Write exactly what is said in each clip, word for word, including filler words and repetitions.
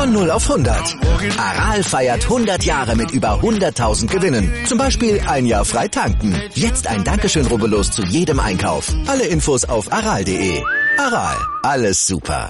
Von null auf hundert. Aral feiert hundert Jahre mit über hunderttausend Gewinnen. Zum Beispiel ein Jahr frei tanken. Jetzt ein Dankeschön, rubbellos zu jedem Einkauf. Alle Infos auf aral punkt de. Aral, alles super.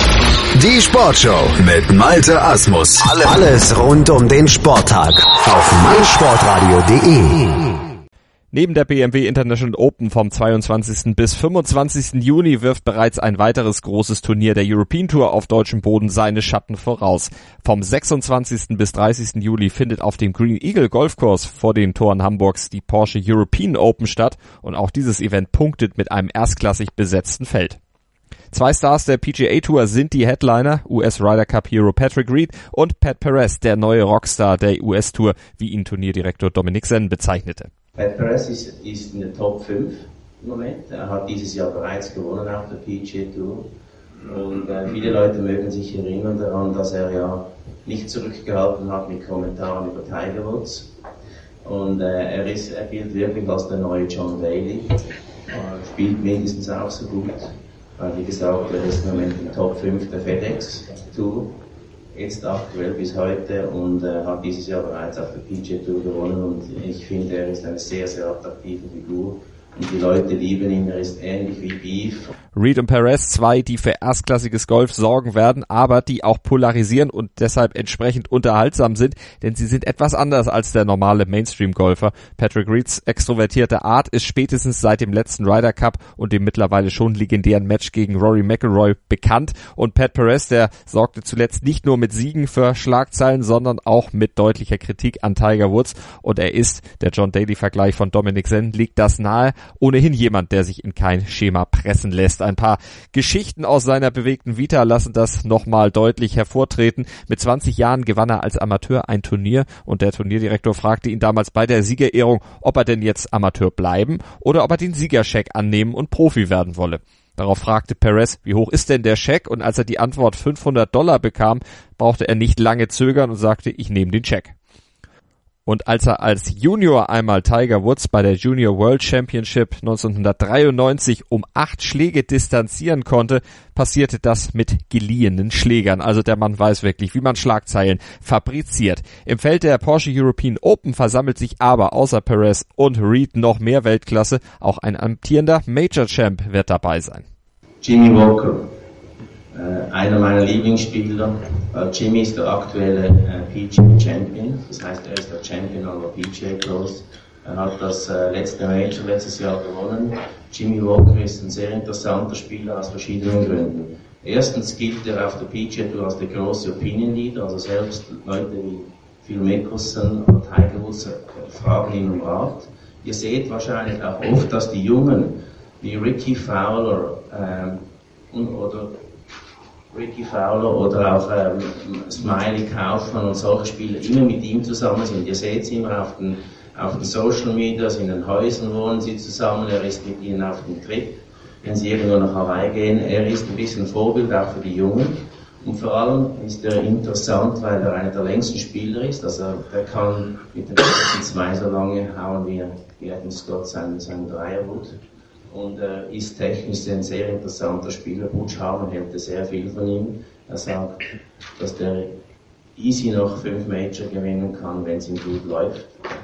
Die Sportshow mit Malte Asmus. Alles rund um den Sporttag auf meinsportradio punkt de. Neben der B M W International Open vom zweiundzwanzigsten bis fünfundzwanzigsten Juni wirft bereits ein weiteres großes Turnier der European Tour auf deutschem Boden seine Schatten voraus. Vom sechsundzwanzigsten bis dreißigsten Juli findet auf dem Green Eagle Golfkurs vor den Toren Hamburgs die Porsche European Open statt und auch dieses Event punktet mit einem erstklassig besetzten Feld. Zwei Stars der P G A Tour sind die Headliner, U S Ryder Cup Hero Patrick Reed und Pat Perez, der neue Rockstar der U S Tour, wie ihn Turnierdirektor Dominic Senn bezeichnete. Pat Perez ist, ist in der Top fünf im Moment. Er hat dieses Jahr bereits gewonnen auf der P G A Tour. Und äh, viele Leute mögen sich erinnern daran, dass er ja nicht zurückgehalten hat mit Kommentaren über Tiger Woods. Und äh, er, ist, er gilt wirklich als der neue John Daly. Er spielt mindestens auch so gut. Weil, wie gesagt, er ist im Moment in Top fünf der FedEx Tour. Jetzt aktuell bis heute und äh, hat dieses Jahr bereits auf der P G A Tour gewonnen und ich finde, er ist eine sehr, sehr attraktive Figur und die Leute lieben ihn, er ist ähnlich wie Beef. Reed und Perez, zwei, die für erstklassiges Golf sorgen werden, aber die auch polarisieren und deshalb entsprechend unterhaltsam sind, denn sie sind etwas anders als der normale Mainstream-Golfer. Patrick Reeds extrovertierte Art ist spätestens seit dem letzten Ryder Cup und dem mittlerweile schon legendären Match gegen Rory McIlroy bekannt und Pat Perez, der sorgte zuletzt nicht nur mit Siegen für Schlagzeilen, sondern auch mit deutlicher Kritik an Tiger Woods und er ist, der John Daly-Vergleich von Dominic Senn liegt das nahe, ohnehin jemand, der sich in kein Schema pressen lässt. Ein paar Geschichten aus seiner bewegten Vita lassen das nochmal deutlich hervortreten. Mit zwanzig Jahren gewann er als Amateur ein Turnier und der Turnierdirektor fragte ihn damals bei der Siegerehrung, ob er denn jetzt Amateur bleiben oder ob er den Siegerscheck annehmen und Profi werden wolle. Darauf fragte Perez, wie hoch ist denn der Scheck? Und als er die Antwort fünfhundert Dollar bekam, brauchte er nicht lange zögern und sagte, ich nehme den Scheck. Und als er als Junior einmal Tiger Woods bei der Junior World Championship neunzehnhundertdreiundneunzig um acht Schläge distanzieren konnte, passierte das mit geliehenen Schlägern. Also der Mann weiß wirklich, wie man Schlagzeilen fabriziert. Im Feld der Porsche European Open versammelt sich aber außer Perez und Reed noch mehr Weltklasse. Auch ein amtierender Major Champ wird dabei sein. Jimmy Walker. Äh, einer meiner Lieblingsspieler, weil Jimmy ist der aktuelle äh, P G A Champion, das heißt er ist der Champion an der P G A Tours. Er hat das äh, letzte Major letztes Jahr gewonnen. Jimmy Walker ist ein sehr interessanter Spieler aus verschiedenen Gründen. Erstens gilt er auf der P G A Tour als der große Opinion Leader, also selbst Leute wie Phil Mickelson oder Tiger Woods äh, fragen ihn um Rat. Ihr seht wahrscheinlich auch oft, dass die Jungen wie Ricky Fowler ähm, und, oder Ricky Fowler oder auch ähm, Smiley Kaufmann und solche Spieler immer mit ihm zusammen sind. Ihr seht sie immer auf den, auf den Social Medias, in den Häusern wohnen sie zusammen, er ist mit ihnen auf dem Trip, wenn sie irgendwo nach Hawaii gehen. Er ist ein bisschen Vorbild auch für die Jungen und vor allem ist er interessant, weil er einer der längsten Spieler ist, also er kann mit den letzten zwei so lange hauen wie, wie Adam Scott sein, sein Dreierwood. Und er äh, ist technisch ein sehr interessanter Spieler. Butch Harmon hält sehr viel von ihm. Er sagt, dass der easy noch fünf Major gewinnen kann, wenn es ihm gut läuft.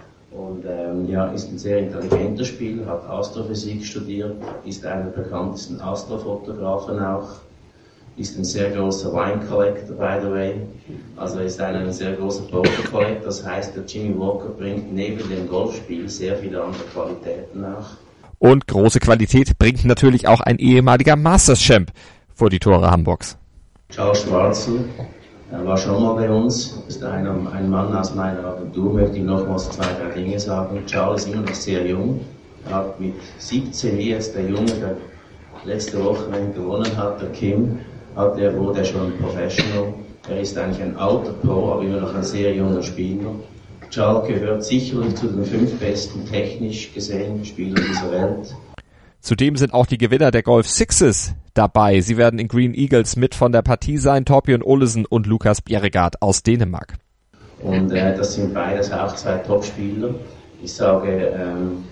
Und ähm, ja, ist ein sehr intelligenter Spieler, hat Astrophysik studiert, ist einer der bekanntesten Astrofotografen auch, ist ein sehr großer Wine Collector, by the way. Also ist einer ein sehr großer Poker Collector. Das heißt, der Jimmy Walker bringt neben dem Golfspiel sehr viele andere Qualitäten nach. Und große Qualität bringt natürlich auch ein ehemaliger Masters-Champ vor die Tore Hamburgs. Charles Schwarzel, er war schon mal bei uns, ist ein, ein Mann aus meiner Agentur, möchte ich nochmals zwei, drei Dinge sagen. Charles ist immer noch sehr jung, er hat mit siebzehn, wie jetzt der Junge, der letzte Woche gewonnen hat, der Kim, hat er, wurde er schon Professional. Er ist eigentlich ein alter Pro, aber immer noch ein sehr junger Spieler. Charles gehört sicherlich zu den fünf besten technisch gesehen Spielern dieser Welt. Zudem sind auch die Gewinner der Golf Sixes dabei. Sie werden in Green Eagles mit von der Partie sein, Torbjörn Olesen und Lukas Bjerregaard aus Dänemark. Und äh, das sind beides auch zwei Top-Spieler. Ich sage, ähm,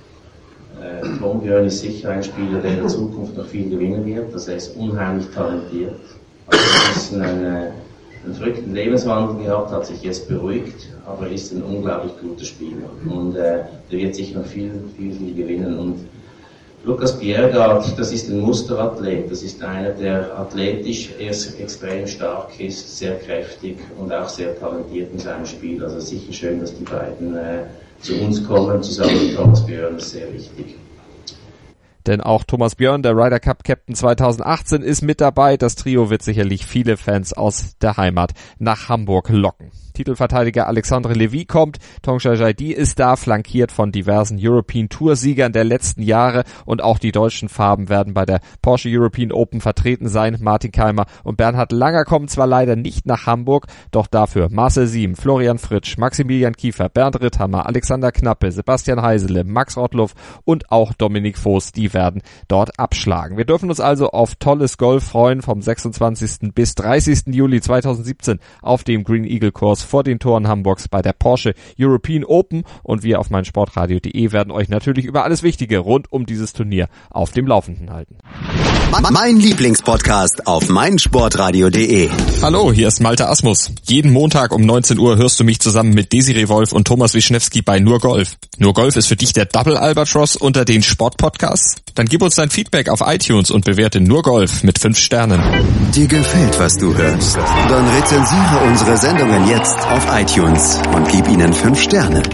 äh, Torbjörn ist sicher ein Spieler, der in der Zukunft noch viel gewinnen wird. Also er ist unheimlich talentiert. Also er ist ein, einen verrückten Lebenswandel gehabt, hat sich jetzt beruhigt, aber ist ein unglaublich guter Spieler. Und äh, der wird sicher noch viel, viel, viel gewinnen. Und Lucas Bjerregaard, das ist ein Musterathlet. Das ist einer, der athletisch erst extrem stark ist, sehr kräftig und auch sehr talentiert in seinem Spiel. Also sicher schön, dass die beiden äh, zu uns kommen, zusammen mit Thomas Björn, das ist sehr wichtig. Denn auch Thomas Björn, der Ryder Cup Captain zweitausendachtzehn, ist mit dabei. Das Trio wird sicherlich viele Fans aus der Heimat nach Hamburg locken. Titelverteidiger Alexandre Lévy kommt, Tongsha Jaidi ist da, flankiert von diversen European Tour Siegern der letzten Jahre, und auch die deutschen Farben werden bei der Porsche European Open vertreten sein. Martin Keimer und Bernhard Langer kommen zwar leider nicht nach Hamburg, doch dafür Marcel Siem, Florian Fritsch, Maximilian Kiefer, Bernd Ritthammer, Alexander Knappe, Sebastian Heisele, Max Rottluff und auch Dominik Voß, die werden dort abschlagen. Wir dürfen uns also auf tolles Golf freuen vom sechsundzwanzigsten bis dreißigsten Juli zweitausendsiebzehn auf dem Green Eagle Course vor den Toren Hamburgs bei der Porsche European Open, und wir auf meinsportradio punkt de werden euch natürlich über alles Wichtige rund um dieses Turnier auf dem Laufenden halten. Mein Lieblingspodcast auf meinsportradio punkt de. Hallo, hier ist Malte Asmus. Jeden Montag um neunzehn Uhr hörst du mich zusammen mit Desiree Wolf und Thomas Wischnewski bei Nur Golf. Nur Golf ist für dich der Double Albatross unter den Sportpodcasts? Dann gib uns dein Feedback auf iTunes und bewerte Nur Golf mit fünf Sternen. Dir gefällt, was du hörst? Dann rezensiere unsere Sendungen jetzt auf iTunes und gib ihnen fünf Sterne.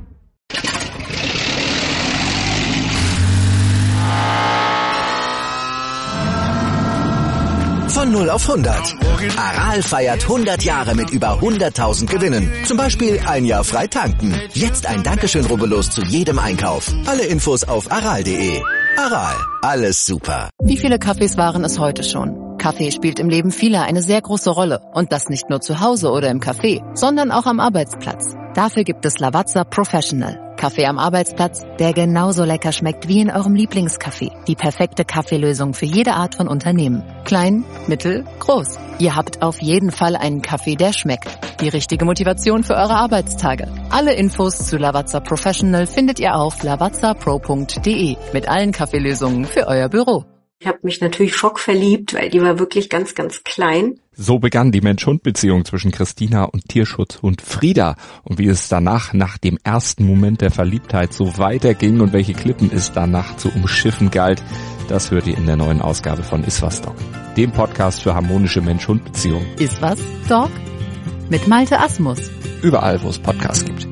Von null auf hundert. Aral feiert hundert Jahre mit über hunderttausend Gewinnen. Zum Beispiel ein Jahr frei tanken. Jetzt ein Dankeschön, rubbellos zu jedem Einkauf. Alle Infos auf aral punkt de. Aral, alles super. Wie viele Kaffees waren es heute schon? Kaffee spielt im Leben vieler eine sehr große Rolle. Und das nicht nur zu Hause oder im Café, sondern auch am Arbeitsplatz. Dafür gibt es Lavazza Professional. Kaffee am Arbeitsplatz, der genauso lecker schmeckt wie in eurem Lieblingscafé. Die perfekte Kaffeelösung für jede Art von Unternehmen. Klein, mittel, groß. Ihr habt auf jeden Fall einen Kaffee, der schmeckt. Die richtige Motivation für eure Arbeitstage. Alle Infos zu Lavazza Professional findet ihr auf lavazza pro punkt de mit allen Kaffeelösungen für euer Büro. Ich habe mich natürlich schockverliebt, weil die war wirklich ganz, ganz klein. So begann die Mensch-Hund-Beziehung zwischen Christina und Tierschutzhund Frieda. Und wie es danach, nach dem ersten Moment der Verliebtheit, so weiterging und welche Klippen es danach zu umschiffen galt, das hört ihr in der neuen Ausgabe von Iswas Dog, dem Podcast für harmonische Mensch-Hund-Beziehungen. Iswas Dog? Mit Malte Asmus. Überall, wo es Podcasts gibt.